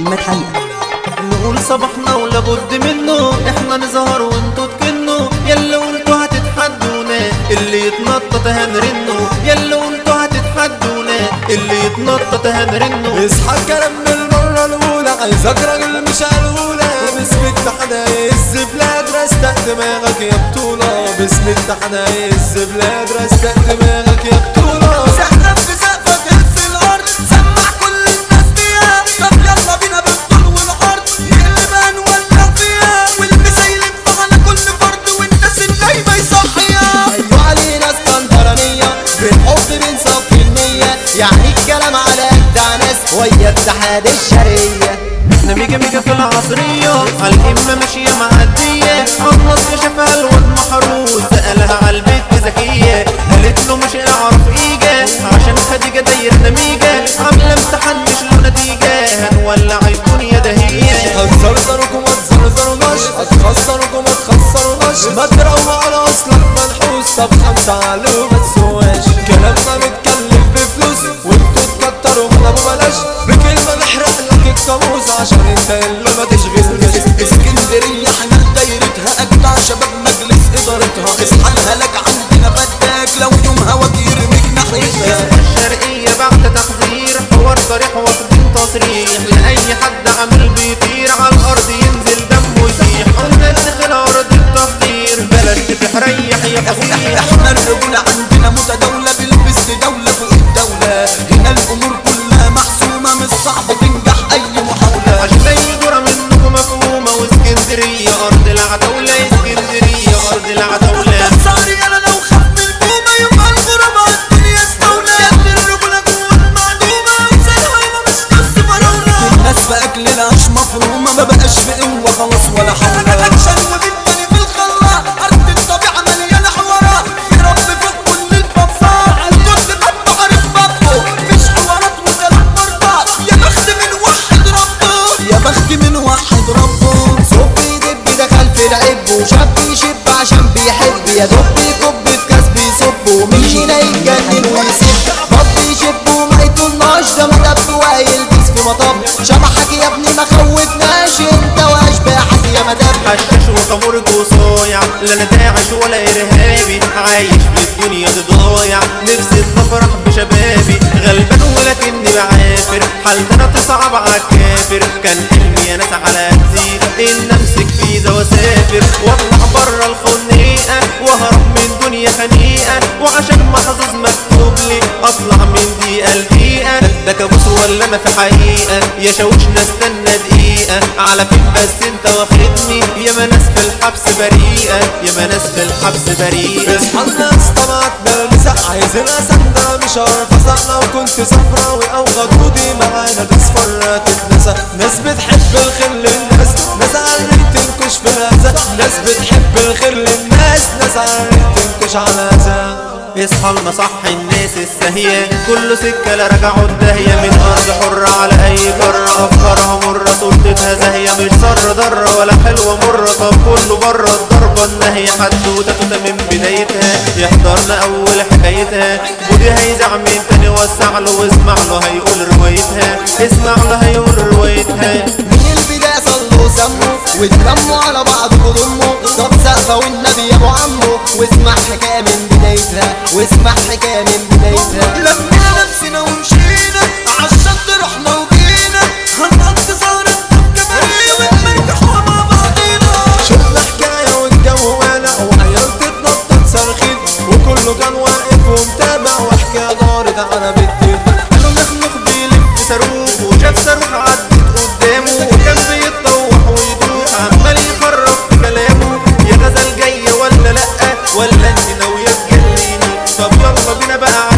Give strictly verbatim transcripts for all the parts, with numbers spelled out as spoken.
محمد حقيقة. نقول صباحنا ولابد منه، احنا نظهر وانتو تكنوا، يلا قلتوا هتتحدونا اللي يتنطط هنرنه، يلا قلتوا هتتحدونا اللي يتنطط هنرنه. اصحى الكلام من المرة الأولى، عايزك راجل مش هالأولى، باسم التحدى هيز بلاد رستق دماغك يا بطولة، باسم التحدى هيز بلاد رستق دماغك يا بطولة. سقف في سقفك هز الأرض، سمع كل الناس بيها، طب يلا بينا بالطول والعرض، نقلبها نولع فيها، والمسايلين على كل فرد، والناس النايمة يصحيها. أيوة علينا اسكندرانية، بالحب بنصفي النية، يعني الكلام على أجدع ناس ويا اتحاد الشرقية. احنا ميجا ميجا في العصرية، عالإمة ماشية معدية، عالنصر شافها الواد محروس، سألها عالبيت ذكية، قالت له مش اعرف ايجا، عشان خديجة دايرنا ميجا، عاملة امتحان مش له نتيجة، هنولع الدنيا دهية. هتزرزركم ما تزرزروناش، هتخسركم ما تخسروناش، ما تروقوا على اصلك منحوس، طب خمسة عليه وما تسواش. كلامنا متكلف بفلوس وانتوا تكتروا غلبوا بلاش، بكلمة نحرق لك الكاموس عشان انت اللي ما تشغلناش. اسكندرية حمل دايرتها، أجدع شباب مجلس إدارتها، اصحى الهلاك عندنا بداك، لو يوم هواك يرميك ناحيتها. الشرقية بعد تحذير، حوار صريح واخدين تصريح، لأي حد عامل بيطير عالأرض ينزل دمه يسيح، قلنا ندخل أرض التقدير، بلاش تتريح يا فصيح. احنا الرجولة عندنا متداولة، بلبس دولة فوق الدولة، هنا الأمور كلها محسومة، مش صعب تنجح أي محاولة. عشان أي جرى منكم مفهومة، واسكندرية أرض العتاولة، اسكندرية أرض العتاولة. صاري أنا لو خاف من البومة، يبقى الغربة الدنيا استولى، يد الرجولة جوه المعدومة، وسلوى مش نص فراولة. الناس في أكل العيش مفرومة، ما بقاش في قوة خلاص ولا حول. أكشن وبالتاني في الخلاء، أرض الطبيعة مليانة حوارات، في رب فات كل البفار، الكل باب عارف بابه، مفيش حوارات وكلام مربع، يا بخت من واحد ربه، يا بخت من واحد ربه. صب يدب دخل في العب، وشاب يشب عشان بيحب، يا دب يكب في كاس بيصب، ومين هنا يتجنن ويسب، رب يشب وما يطولناش، ده مدب وهيلبس في مطب، شبحك يا ابني ما خوفناش، انت واشباحك يا مدب. حشاش وخمرج وصايع، لا انا داعش ولا ارهابي، عايش في الدنيا دي ضايع، نفسي نفرح بشبابي، غلبان ولكني بعافر، حالتنا تصعب عالكافر، كان حلمي اناس على تزيد، ان امسك فيزا واسافر، واطلع برا الخنيقة، واهرب من دنيا خنيقة، وعشان محظوظ مكتوب لي اطلع من دقيقة لدقيقة، ده كابوس ولا انا في حقيقة، يا شاوشنا استنى دقيقة، على فين بس انت واخدني، يا ما ناس في الحبس بريئة، يا ما ناس في الحبس بريئة. اصحى الناس طلعت بلمسة، عايزين اسندة مش عارف اسقنا، وكنت صفراوي او غدودي معانا تصفر تتنسى، ناس بتحب الخير للناس، ناس عارفين تنكش في هذا، ناس بتحب الخير للناس، ناس عارفين تنكش على هذا. اصحى لنا صح الناس السهية، كله سكة لا رجعوا الداهية، من أرض حرة على أي قارة، أفكارها مرة سلطتها زاهية، مش ضرة ضرة ولا حلوة مرة، طب كله برا الضربة الناهية، حدوتة توتة من بدايتها، يحضرنا أول حكايتها، بودي هيزع من تاني وسع له، واسمع له هيقول روايتها، اسمع له هيقول روايتها. من البداية صلوا سموا واتلموا على بعض وضموا، طب سقفة والنبي يا ابو عمو، واسمع حكاية من بدايتها، واسمع حكاية من بدايتها. لمينا نفسنا ومشينا عالشط، رحنا وجينا، هنقضي سهرة بكباريه، ونمرجح مع بعضينا. شفنا حكاية والجو ولع، وعيال تتنطط صارخين، وكله كان واقف ومتابع، وحكاية دارت على بنتين، قالوا مخنوق بيلف صاروخ، وشاف صاروخ عدت قدامه، وكان بيتطوح ويدوخ، عمال يفرق في كلامه، يا غزل جاية ولا لأ، ولا انت ناوية تجليني، طب يلا بينا بقى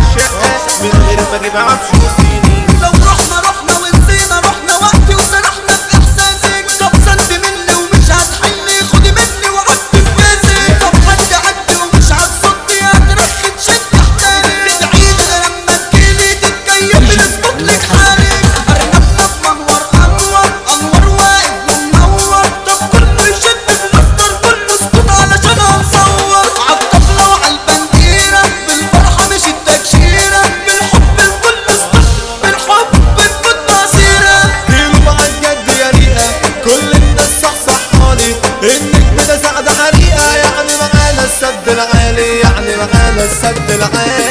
العالي يعني معانا السد العالي